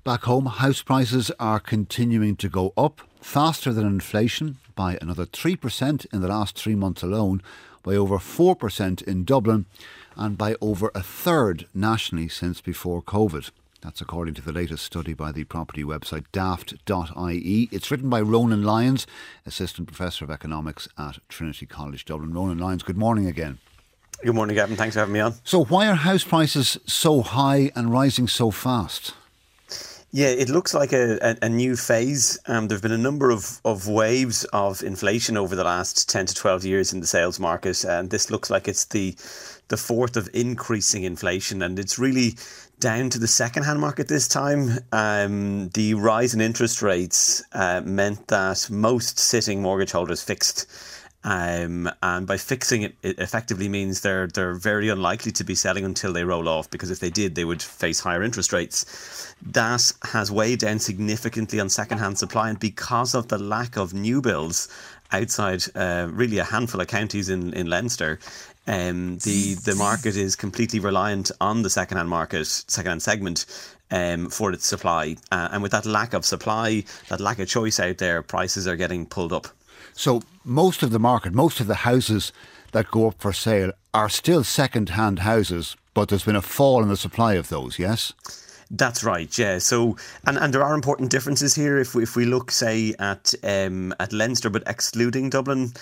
Back home, house prices are continuing to go up faster than inflation by another 3% in the last 3 months alone, by over 4% in Dublin and by over a third nationally since before COVID. That's according to the latest study by the property website daft.ie. It's written by Ronan Lyons, Assistant Professor of Economics at Trinity College Dublin. Ronan Lyons, good morning again. Good morning, Gavin. Thanks for having me on. So why are house prices so high and rising so fast? Yeah, it looks like a new phase. There have been a number of waves of inflation over the last 10 to 12 years in the sales market. And this looks like it's the fourth of increasing inflation. And it's really down to the second-hand market this time. The rise in interest rates meant that most sitting mortgage holders fixed. And by fixing it, it effectively means they're very unlikely to be selling until they roll off, because if they did, they would face higher interest rates. That has weighed down significantly on second-hand supply, and because of the lack of new builds outside really a handful of counties in Leinster, the market is completely reliant on the second-hand segment for its supply. And with that lack of supply, that lack of choice out there, prices are getting pulled up. So most of the market, most of the houses that go up for sale are still second-hand houses, but there's been a fall in the supply of those, yes? That's right, yeah. So, and there are important differences here. If we look, say, at Leinster, but excluding Dublin,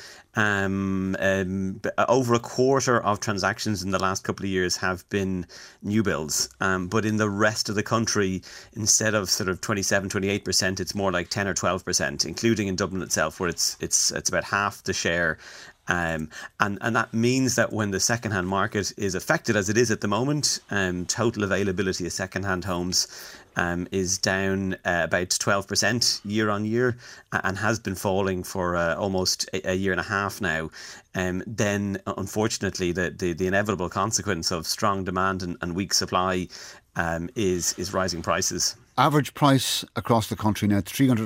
over a quarter of transactions in the last couple of years have been new builds. But in the rest of the country, instead of sort of 27, 28%, it's more like 10 or 12%, including in Dublin itself, where it's about half the share. And that means that when the second-hand market is affected, as it is at the moment, total availability of second-hand homes is down about 12% year on year, and has been falling for almost a year and a half now. Then, unfortunately, the inevitable consequence of strong demand and weak supply is rising prices. Average price across the country now,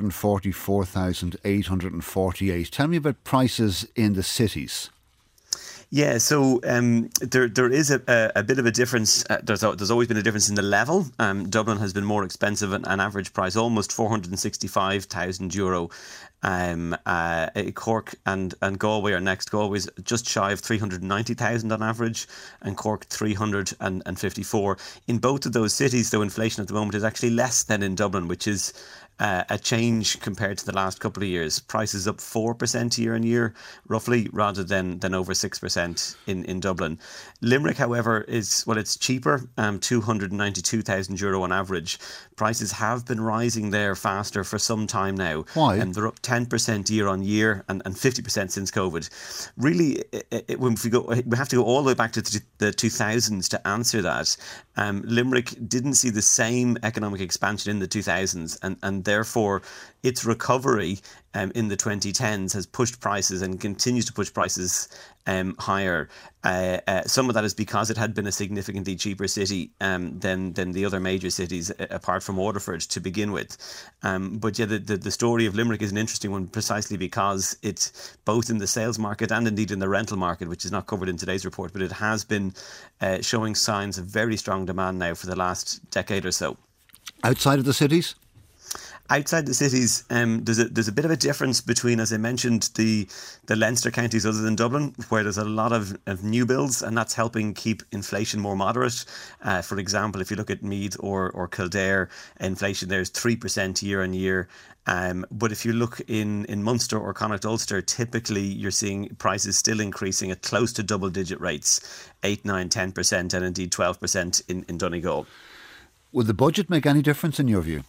344,848. Tell me about prices in the cities. Yeah, so there is a bit of a difference. There's always been a difference in the level. Dublin has been more expensive, an average price almost €465,000. Cork and Galway are next. Galway's just shy of 390,000 on average, and Cork 354. In both of those cities, though, inflation at the moment is actually less than in Dublin, which is a change compared to the last couple of years. Prices up 4% year on year, roughly, rather than over 6% in Dublin. Limerick, however, it's cheaper, €292,000 on average. Prices have been rising there faster for some time now. Why? And they're up 10% year on year and 50% since COVID. Really, we have to go all the way back to the 2000s to answer that. Limerick didn't see the same economic expansion in the 2000s, and therefore its recovery in the 2010s has pushed prices and continues to push prices higher. Some of that is because it had been a significantly cheaper city than the other major cities, apart from Waterford, to begin with. But yeah, the story of Limerick is an interesting one, precisely because it's both in the sales market and indeed in the rental market, which is not covered in today's report, but it has been showing signs of very strong demand now for the last decade or so. Outside of the cities? Outside the cities, there's a bit of a difference between, as I mentioned, the Leinster counties other than Dublin, where there's a lot of new builds, and that's helping keep inflation more moderate. For example, if you look at Meath or Kildare, inflation there is 3% year on year. But if you look in Munster or Connacht Ulster, typically you're seeing prices still increasing at close to double-digit rates, 8, 9, 10%, and indeed 12% in Donegal. Would the budget make any difference in your view?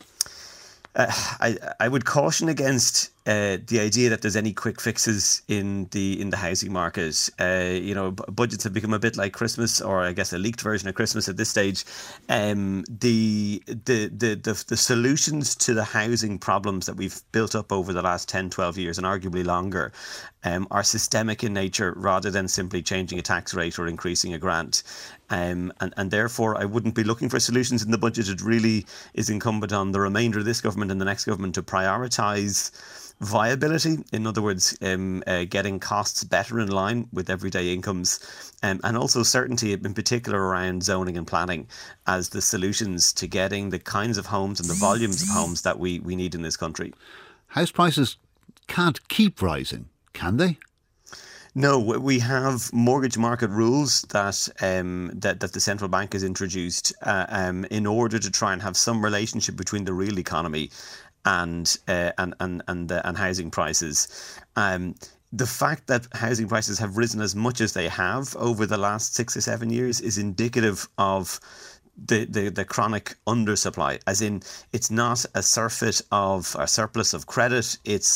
I would caution against the idea that there's any quick fixes in the housing market. Budgets have become a bit like Christmas, or I guess a leaked version of Christmas at this stage. The solutions to the housing problems that we've built up over the last 10, 12 years, and arguably longer, are systemic in nature rather than simply changing a tax rate or increasing a grant. And therefore, I wouldn't be looking for solutions in the budget. It really is incumbent on the remainder of this government and the next government to prioritise viability. In other words, getting costs better in line with everyday incomes, and also certainty, in particular around zoning and planning, as the solutions to getting the kinds of homes and the volumes of homes that we need in this country. House prices can't keep rising, can they? No, we have mortgage market rules that that the central bank has introduced in order to try and have some relationship between the real economy and housing prices. The fact that housing prices have risen as much as they have over the last 6 or 7 years is indicative of the chronic undersupply, as in it's not a surfeit of a surplus of credit, it's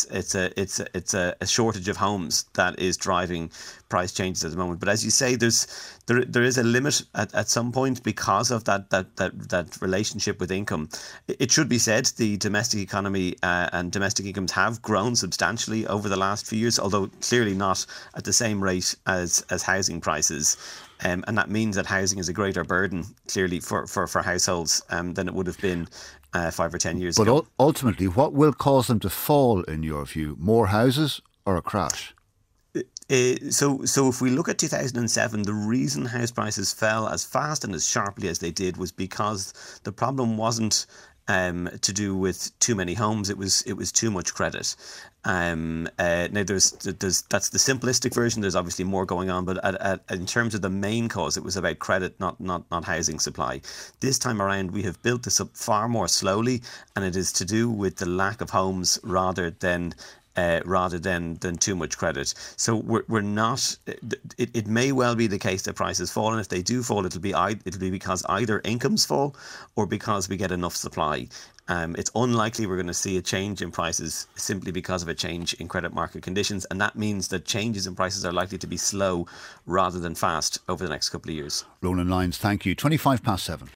a shortage of homes that is driving price changes at the moment. But as you say, there is a limit at some point because of that relationship with income. It should be said the domestic economy and domestic incomes have grown substantially over the last few years, although clearly not at the same rate as housing prices. And that means that housing is a greater burden, clearly, for households than it would have been 5 or 10 years ago. But ultimately, what will cause them to fall, in your view? More houses or a crash? So if we look at 2007, the reason house prices fell as fast and as sharply as they did was because the problem wasn't to do with too many homes. It was too much credit. Now there's that's the simplistic version. There's obviously more going on, but in terms of the main cause, it was about credit, not housing supply. This time around, we have built this up far more slowly, and it is to do with the lack of homes rather than too much credit. So we're not. It may well be the case that prices fall, and if they do fall, it'll be because either incomes fall or because we get enough supply. It's unlikely we're going to see a change in prices simply because of a change in credit market conditions, and that means that changes in prices are likely to be slow rather than fast over the next couple of years. Ronan Lyons, thank you. 7:25.